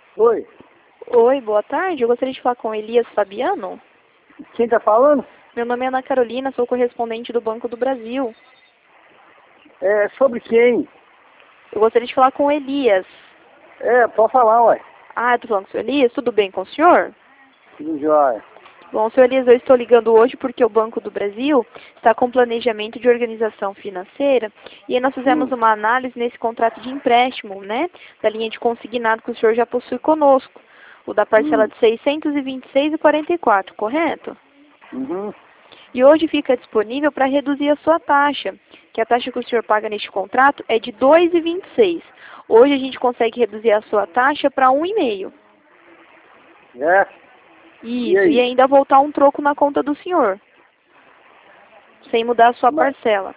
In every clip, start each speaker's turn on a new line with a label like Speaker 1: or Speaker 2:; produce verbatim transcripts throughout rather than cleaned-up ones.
Speaker 1: Oi,
Speaker 2: Oi, boa tarde. Eu gostaria de falar com Elias Fabiano.
Speaker 1: quem tá falando?
Speaker 2: Meu nome é Ana Carolina, sou correspondente do Banco do Brasil.
Speaker 1: É, sobre quem?
Speaker 2: Eu gostaria de falar com o Elias.
Speaker 1: É, pode falar, ué.
Speaker 2: Ah, eu tô falando com o senhor Elias. Tudo bem com o senhor?
Speaker 1: Tudo jóia.
Speaker 2: Bom, senhor Elias, eu estou ligando hoje porque o Banco do Brasil está com planejamento de organização financeira e aí nós fizemos
Speaker 1: Hum,
Speaker 2: uma análise nesse contrato de empréstimo, né, da linha de consignado que o senhor já possui conosco, o da parcela
Speaker 1: hum,
Speaker 2: de seiscentos e vinte e seis e quarenta e quatro, correto?
Speaker 1: uhum.
Speaker 2: E hoje fica disponível para reduzir a sua taxa, que a taxa que o senhor paga neste contrato é de dois vírgula vinte e seis. Hoje a gente consegue reduzir a sua taxa para um vírgula cinco.
Speaker 1: É, e
Speaker 2: Isso, e
Speaker 1: aí?
Speaker 2: ainda voltar um troco na conta do senhor, sem mudar a sua
Speaker 1: Mas,
Speaker 2: parcela.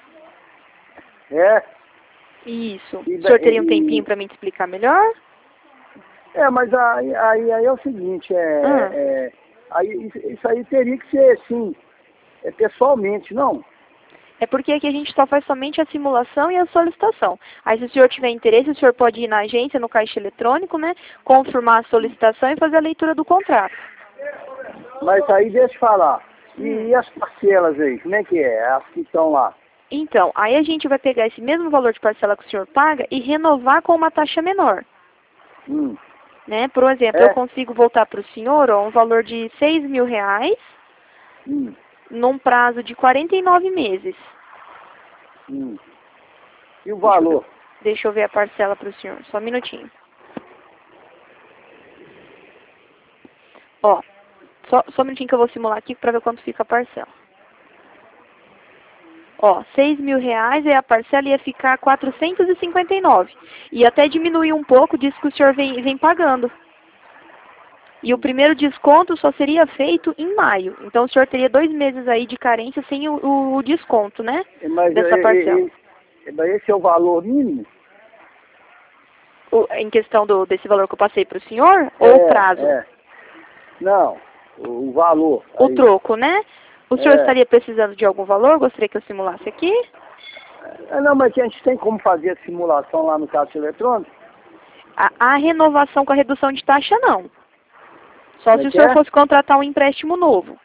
Speaker 1: é,
Speaker 2: Isso.
Speaker 1: e,
Speaker 2: O
Speaker 1: da-
Speaker 2: senhor teria um
Speaker 1: e-
Speaker 2: tempinho para me explicar melhor?
Speaker 1: é, mas aí, aí, aí é o seguinte, é,
Speaker 2: Ah,
Speaker 1: é, aí, isso isso aí teria que ser, assim, é, pessoalmente, não?
Speaker 2: é porque aqui a gente só faz somente a simulação e a solicitação. Aí se o senhor tiver interesse, o senhor pode ir na agência, no caixa eletrônico, né? Confirmar a solicitação e fazer a leitura do contrato.
Speaker 1: Mas aí deixa eu falar. E,
Speaker 2: Hum.
Speaker 1: e as parcelas aí, como é que é? As que estão lá?
Speaker 2: Então, aí a gente vai pegar esse mesmo valor de parcela que o senhor paga e renovar com uma taxa menor,
Speaker 1: Hum,
Speaker 2: né? Por exemplo, eu
Speaker 1: é?
Speaker 2: consigo voltar para o senhor ó, um valor de seis mil reais
Speaker 1: Hum,
Speaker 2: num prazo de quarenta e nove meses.
Speaker 1: hum. E o
Speaker 2: Deixa eu ver,
Speaker 1: valor?
Speaker 2: deixa eu ver a parcela para o senhor, só um minutinho. Ó, só, só um minutinho que eu vou simular aqui para ver quanto fica a parcela. Ó, seis mil reais e a parcela ia ficar quatrocentos e cinquenta e nove. E até diminuir um pouco, diz que o senhor vem, vem pagando. E o primeiro desconto só seria feito em maio. Então o senhor teria dois meses aí de carência sem o, o- o desconto, né?
Speaker 1: Mas,
Speaker 2: Dessa
Speaker 1: é, é,
Speaker 2: parcela.
Speaker 1: é, mas esse é o valor mínimo?
Speaker 2: O- em questão do, desse valor que eu passei para o senhor, ou o
Speaker 1: É,
Speaker 2: prazo?
Speaker 1: é. Não, o, o valor
Speaker 2: O
Speaker 1: aí.
Speaker 2: troco, né? O senhor
Speaker 1: É.
Speaker 2: estaria precisando de algum valor? Gostaria que eu simulasse aqui?
Speaker 1: É, não, mas a gente tem como fazer a simulação lá no caixa eletrônico?
Speaker 2: A, a renovação com a redução de taxa, não. Só
Speaker 1: Como é
Speaker 2: se o
Speaker 1: que
Speaker 2: senhor
Speaker 1: é?
Speaker 2: fosse contratar um empréstimo novo.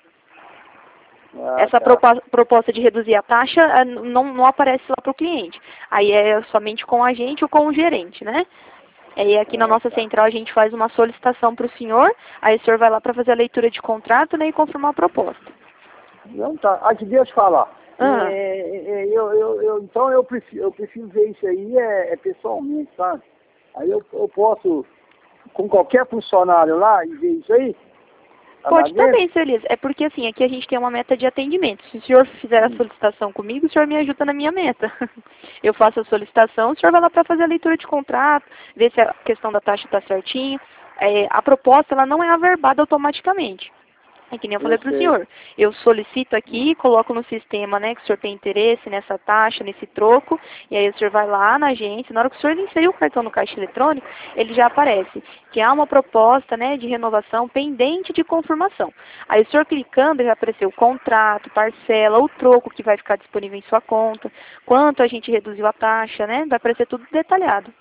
Speaker 1: Ah,
Speaker 2: Essa
Speaker 1: tá.
Speaker 2: propo- proposta de reduzir a taxa eh, não, não aparece lá para o cliente. Aí é somente com a gente ou com o gerente, né? Aí aqui na
Speaker 1: Ah,
Speaker 2: nossa
Speaker 1: tá.
Speaker 2: central a gente faz uma solicitação para o senhor, aí o senhor vai lá para fazer a leitura de contrato, né, e confirmar a proposta.
Speaker 1: Não tá. Aqui, deixa eu falar. É,
Speaker 2: Ah,
Speaker 1: é, é, eu, eu, eu, então eu preciso, eu preciso ver isso aí é, é pessoalmente, sabe? Aí eu, eu posso, com qualquer funcionário lá, e ver isso aí? Tá lá
Speaker 2: pode
Speaker 1: dentro?
Speaker 2: também, senhor Elias. É porque assim, aqui a gente tem uma meta de atendimento. Se o senhor fizer a
Speaker 1: Hum.
Speaker 2: solicitação comigo, o senhor me ajuda na minha meta. Eu faço a solicitação, o senhor vai lá para fazer a leitura de contrato, ver se a questão da taxa está certinho. É, a proposta ela não é averbada automaticamente. É que nem eu
Speaker 1: Eu
Speaker 2: falei para o
Speaker 1: sei.
Speaker 2: senhor. Eu solicito aqui, coloco no sistema, né, que o senhor tem interesse nessa taxa, nesse troco, e aí o senhor vai lá na agência, na hora que o senhor inserir o cartão no caixa eletrônico, ele já aparece que há uma proposta, né, de renovação pendente de confirmação. Aí o senhor clicando, já apareceu o contrato, parcela, o troco que vai ficar disponível em sua conta, quanto a gente reduziu a taxa, né, vai aparecer tudo detalhado.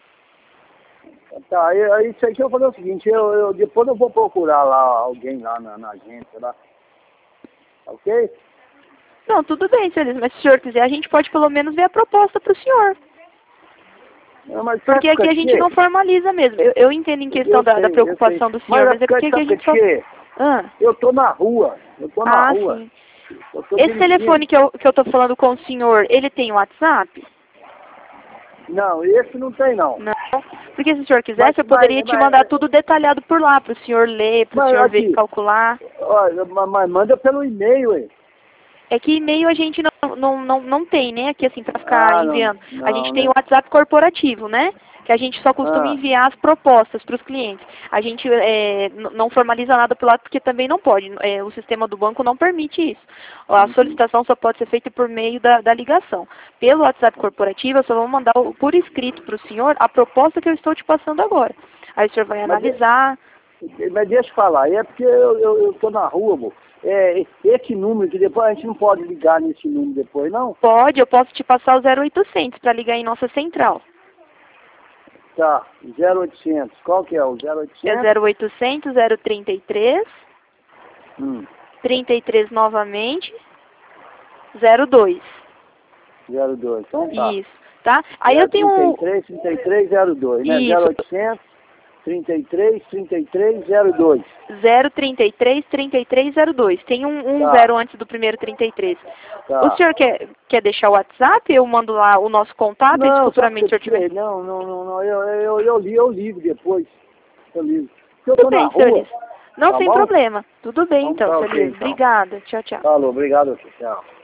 Speaker 1: Tá, aí, aí isso aqui eu vou fazer o seguinte, eu, eu, depois eu vou procurar lá alguém lá na, na agência, lá, ok?
Speaker 2: Não, tudo bem, senhor Elias, mas se o senhor quiser, a gente pode pelo menos ver a proposta para o senhor.
Speaker 1: Não, mas
Speaker 2: Porque
Speaker 1: sabe por
Speaker 2: aqui a gente
Speaker 1: quê?
Speaker 2: não formaliza mesmo. Eu, eu entendo em questão
Speaker 1: Eu
Speaker 2: da, da
Speaker 1: sei, eu sei.
Speaker 2: preocupação do
Speaker 1: Mas
Speaker 2: senhor,
Speaker 1: é
Speaker 2: mas é
Speaker 1: porque,
Speaker 2: porque aqui a
Speaker 1: sabe
Speaker 2: gente
Speaker 1: por
Speaker 2: só...
Speaker 1: quê?
Speaker 2: Ah,
Speaker 1: Eu tô na rua, eu tô na
Speaker 2: ah,
Speaker 1: rua,
Speaker 2: sim.
Speaker 1: eu tô
Speaker 2: Esse
Speaker 1: dirigindo.
Speaker 2: telefone que eu, que eu tô falando com o senhor, ele tem WhatsApp?
Speaker 1: Não, esse não tem não.
Speaker 2: Não. Porque se o senhor
Speaker 1: Mas,
Speaker 2: quisesse, eu poderia
Speaker 1: mas,
Speaker 2: te mandar
Speaker 1: mas,
Speaker 2: tudo detalhado por lá, para o senhor ler, para o
Speaker 1: mas
Speaker 2: senhor ver,
Speaker 1: aqui,
Speaker 2: calcular.
Speaker 1: olha, mas, mas manda pelo e-mail, aí.
Speaker 2: É que e-mail a gente não, não, não, não tem, né? Aqui assim, para ficar
Speaker 1: Ah, não,
Speaker 2: enviando. A
Speaker 1: não,
Speaker 2: gente tem o
Speaker 1: né?
Speaker 2: WhatsApp corporativo, né? Que a gente só costuma
Speaker 1: Ah,
Speaker 2: enviar as propostas para os clientes. A gente é, n- não formaliza nada pelo lado porque também não pode. É, o sistema do banco não permite isso. A
Speaker 1: uhum.
Speaker 2: solicitação só pode ser feita por meio da, da ligação. Pelo WhatsApp corporativo, eu só vou mandar o- por escrito para o senhor a proposta que eu estou te passando agora. Aí o senhor vai
Speaker 1: Mas, de-
Speaker 2: analisar.
Speaker 1: mas deixa eu falar, é porque eu, eu, eu tô na rua, amor. É, esse número que depois a gente não pode ligar nesse número depois, não?
Speaker 2: Pode, eu posso te passar o zero oitocentos para ligar em nossa central.
Speaker 1: Tá, zero oitocentos. Qual que é o zero oitocentos?
Speaker 2: É zero oitocentos, zero trinta e três,
Speaker 1: Hum,
Speaker 2: trinta e três novamente, zero dois.
Speaker 1: zero dois. Então tá.
Speaker 2: Isso, tá? Aí eu tenho um...
Speaker 1: trinta e três, trinta e três, zero dois, né?
Speaker 2: Isso.
Speaker 1: zero oitocentos, trinta e três, trinta e três, zero dois.
Speaker 2: zero trinta e três, trinta e três, zero dois. Tem um, um
Speaker 1: Tá.
Speaker 2: zero antes do primeiro trinta e três.
Speaker 1: Tá.
Speaker 2: O senhor quer, quer deixar o WhatsApp? Eu mando lá o nosso contato e se
Speaker 1: Não,
Speaker 2: futuramente o senhor
Speaker 1: sabe que-
Speaker 2: tiver...
Speaker 1: não, não, não, não, eu, eu, eu, li, eu ligo depois. Eu ligo. Porque eu
Speaker 2: Tudo
Speaker 1: tô na
Speaker 2: bem, senhor
Speaker 1: rua.
Speaker 2: Liz. Não
Speaker 1: Tá
Speaker 2: tem
Speaker 1: bom?
Speaker 2: problema. Tudo bem,
Speaker 1: Então
Speaker 2: então,
Speaker 1: tá,
Speaker 2: senhor
Speaker 1: ok,
Speaker 2: Liz.
Speaker 1: então.
Speaker 2: Obrigada. Tchau, tchau.
Speaker 1: Falou, obrigado, tchau.